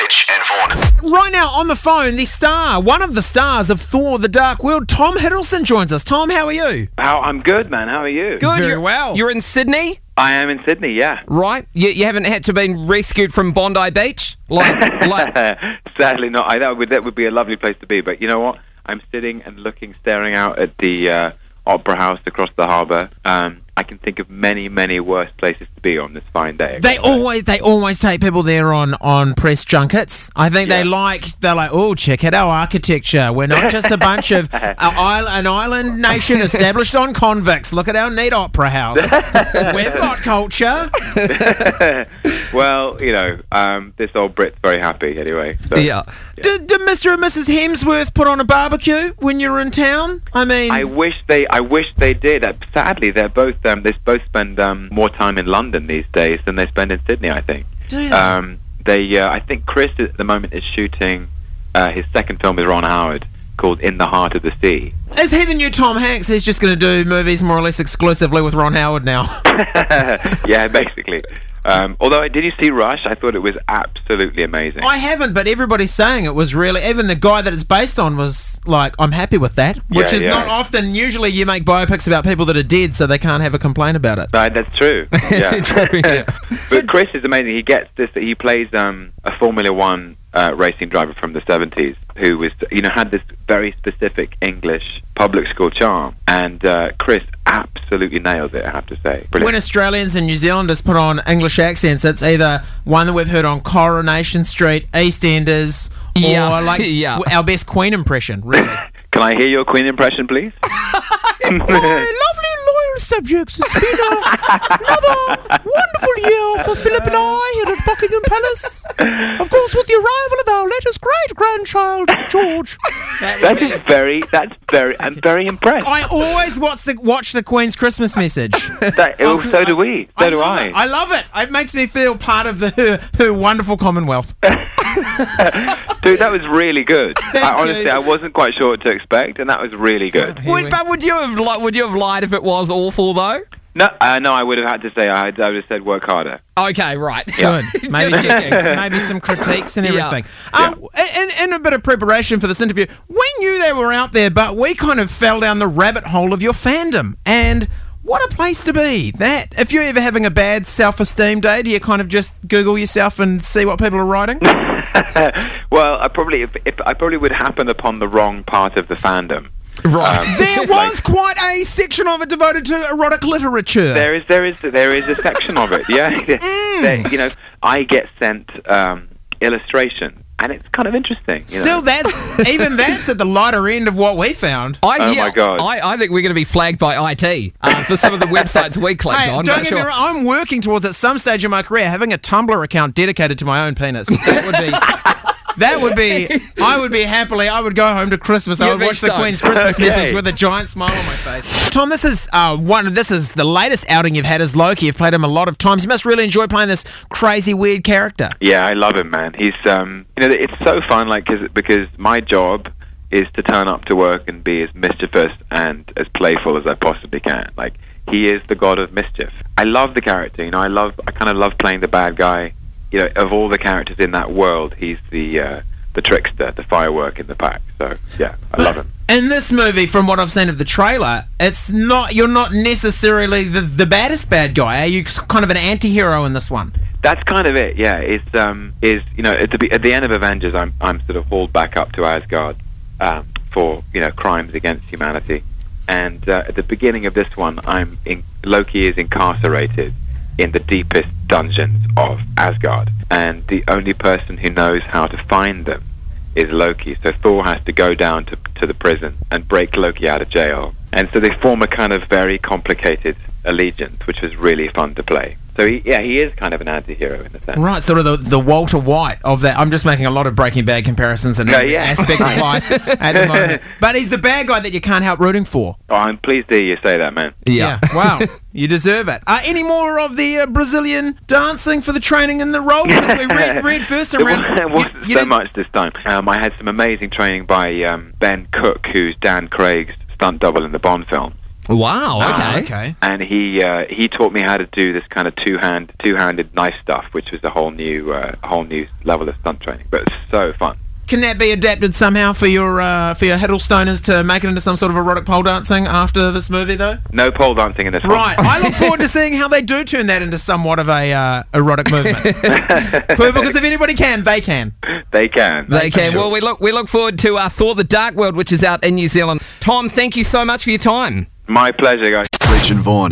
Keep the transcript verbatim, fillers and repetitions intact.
Rich and Vaughan. Right now on the phone, the star, one of the stars of Thor: The Dark World, Tom Hiddleston joins us. Tom, how are you? How I'm good, man. How are you? Good. Very you're, well. You're in Sydney, I am in Sydney, yeah. right? You, you haven't had to been rescued from Bondi Beach, like like. Sadly not. I, that would that would be a lovely place to be, but you know what? I'm sitting and looking, staring out at the uh, Opera House across the harbour. Um, I can think of many, many worse places to be on this fine day. They always they always take people there on, on press junkets. I think they Yeah. like, they're like, oh, check out our architecture. We're not just a bunch of, a, an island nation established on convicts. Look at our neat opera house. We've got culture. Well, you know, um, this old Brit's very happy anyway. So. Yeah. Did, did Mister and Missus Hemsworth put on a barbecue when you were in town? I mean... I wish they, I wish they did. Uh, sadly, they're both, um, they both spend um, more time in London these days than they spend in Sydney. I think. Do they? Um, they, uh, I think Chris at the moment is shooting uh, his second film with Ron Howard called In the Heart of the Sea. Is he the new Tom Hanks? He's just going to do movies more or less exclusively with Ron Howard now. Yeah, basically. Um, although, did you see Rush? I thought it was absolutely amazing. I haven't, but everybody's saying it was really... Even the guy that it's based on was like, I'm happy with that. Which Yeah, is yeah. not often. Usually you make biopics about people that are dead so they can't have a complaint about it. Right, that's true. Yeah. True, yeah. But Chris is amazing. He gets this. He plays um, a Formula One uh, racing driver from the seventies who was, you know, had this very specific English public school charm, and uh, Chris absolutely nails it. I have to say, brilliant. When Australians and New Zealanders put on English accents, it's either one that we've heard on Coronation Street, EastEnders, or Yeah, like yeah. our best Queen impression, really. Can I hear your Queen impression, please? My lovely loyal subjects, it's been a, another wonderful year for Philip and I here at Buckingham Palace. Of course, with the arrival of our latest great-grandchild, George. That is very. That's very. I'm very impressed. I always watch the watch the Queen's Christmas message. That, oh, so do we. So do love I. It. I love it. It makes me feel part of the her, her wonderful Commonwealth. Dude, that was really good. I, you. honestly, I wasn't quite sure what to expect, and that was really good. Here Would, we- but would you have li- would you have lied if it was awful though? No, uh, no, I would have had to say I, I would have said work harder. Okay, right. Good. Maybe, Just checking. maybe some critiques and Yeah. everything. Um, in, in a bit of preparation for this interview, we knew they were out there, but we kind of fell down the rabbit hole of your fandom. And what a place to be. That if you're ever having a bad self-esteem day, do you kind of just Google yourself and see what people are writing? Well, I probably if, if I probably would happen upon the wrong part of the fandom. Right. Um, There like- was quite a section of it devoted to erotic literature. There is, there is, there is a section of it. Yeah, There- you know, I get sent um, illustration, and it's kind of interesting. You Still, know? that's even that's at the lighter end of what we found. I, Oh, yeah, my God. I, I think we're going to be flagged by I T uh, for some of the websites we clicked Hey, on. don't but get sure. me wrong, I'm working towards at some stage in my career having a Tumblr account dedicated to my own penis. That would be. That would be. I would be happily. I would go home to Christmas. I You'd would be watch the stoked. Queen's Christmas Okay. message with a giant smile on my face. Tom, this is uh, one. This is the latest outing you've had as Loki. You've played him a lot of times. You must really enjoy playing this crazy, weird character. Yeah, I love him, man. He's, um, you know, it's so fun, like, cause, because my job is to turn up to work and be as mischievous and as playful as I possibly can. Like, he is the god of mischief. I love the character, you know, I love, I kind of love playing the bad guy. You know, of all the characters in that world, he's the, uh, the trickster, the firework in the pack. So, yeah, I love him. In this movie, from what I've seen of the trailer, it's not. You're not necessarily the the baddest bad guy. Are you kind of an anti-hero in this one? That's kind of it, yeah. It's um, is you know, at the, at the end of Avengers, I'm I'm sort of hauled back up to Asgard um, for you know crimes against humanity, and uh, at the beginning of this one, I'm in, Loki is incarcerated in the deepest dungeons of Asgard, and the only person who knows how to find them is Loki. So Thor has to go down to to the prison and break Loki out of jail, and so they form a kind of very complicated allegiance, which was really fun to play. So he, yeah, he is kind of an anti-hero in a sense. Right, sort of the, the Walter White of that. I'm just making a lot of Breaking Bad comparisons in Yeah, every yeah. aspect of life at the moment. But he's the bad guy that you can't help rooting for. Oh, I'm pleased to hear you say that, man. Yeah. Wow. You deserve it. Uh, any more of the uh, Brazilian dancing for the training in the role? Because we read, read first It around. wasn't, it wasn't you- you so didn't- much this time. Um, I had some amazing training by um, Ben Cook, who's Dan Craig's stunt double in the Bond film. Wow, Ah, okay. okay. and he uh, he taught me how to do this kind of two hand two handed knife stuff, which was a whole new uh, a whole new level of stunt training. But it's so fun. Can that be adapted somehow for your uh, for your Hiddlestoners to make it into some sort of erotic pole dancing after this movie, though? No pole dancing in this Right. I look forward to seeing how they do turn that into somewhat of a uh, erotic movement. Because if anybody can, they can. one. They can. They can. Well, we look we look forward to uh, Thor: The Dark World, which is out in New Zealand. Tom, thank you so much for your time. My pleasure, guys. Fletch and Vaughan.